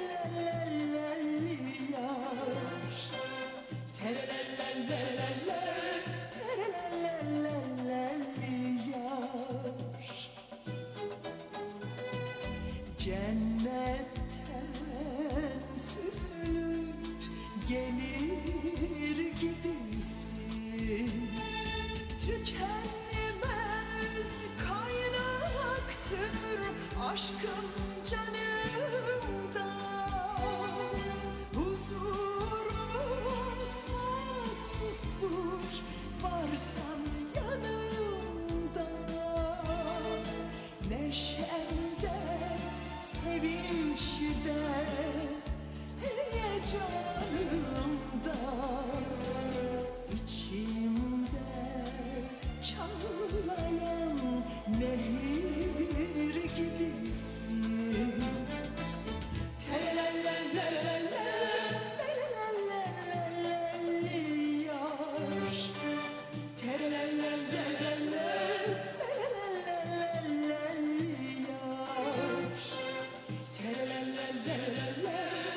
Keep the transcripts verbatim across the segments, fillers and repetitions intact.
terelellellelli yar. Terelellellellelle, terelellellellelli yar. Cennetten süzülüp gelir gibisin. Tükenmez kaynaktır aşkım canımda. Huzurum sonsuzdur varsan yanımda. Neşemde, sevinçte, heyecanımda, içimde çağlayan nehir gibisin. Terelellellellelelelelelli yar. Terelellellellelelelelelelelli yar. Terelellellellelle,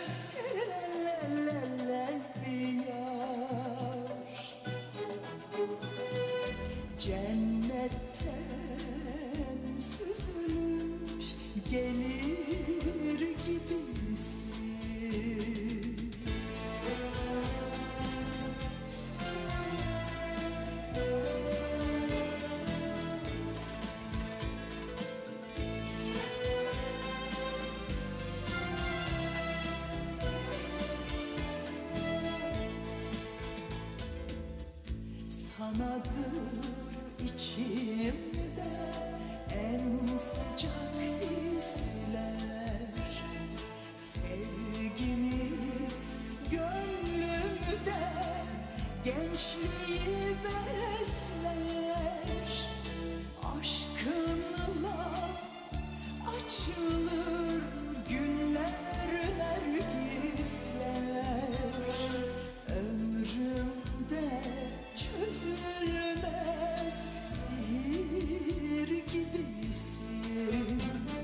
terelellellellelli yar. Cennetten süzülüp gelir gibisin. Sanadır içimde en sıcak hisler. Sevgimiz gönlümde gençliği besler. Aşkınla açılır güller nergisler. Ömrümde çözülmez sihir gibisin.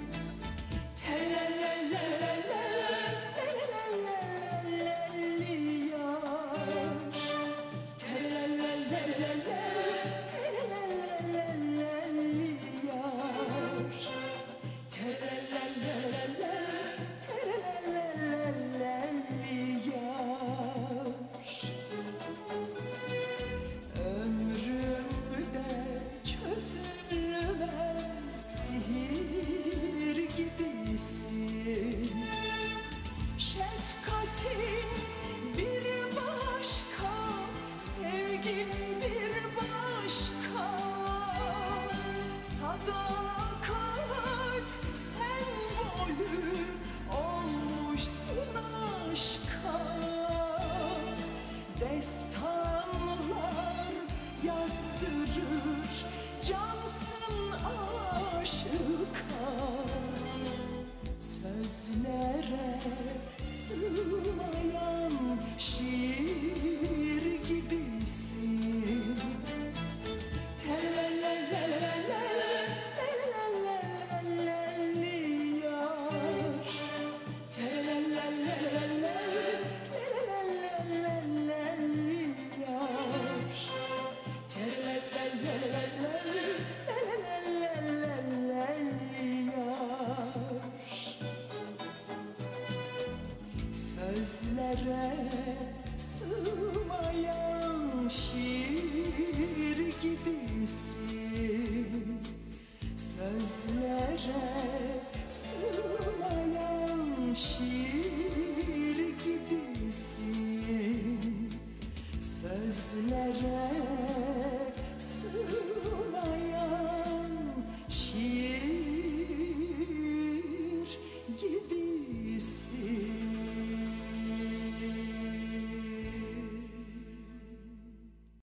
Terelellellellelelelelelli yar. Terelellellellelelelelelelli yar. Terelellellelelelelelelelli yar. Ömrümde çözülmez sihir gibisin. Şefkatin bir başka, sevgin bir başka. Sadakat sembolü olmuşsun aşka. Destanlar yazdırır cansın aşıka. Sözlere sığmayan şiir gibisin. Terelellellellelelelelelelli yar. Terelellellellelelelelelelelli yar. Terelellellellelelelelelelelelli yar. Sözlere sığmayan şiir gibisin. Sözlere sığmayan şiir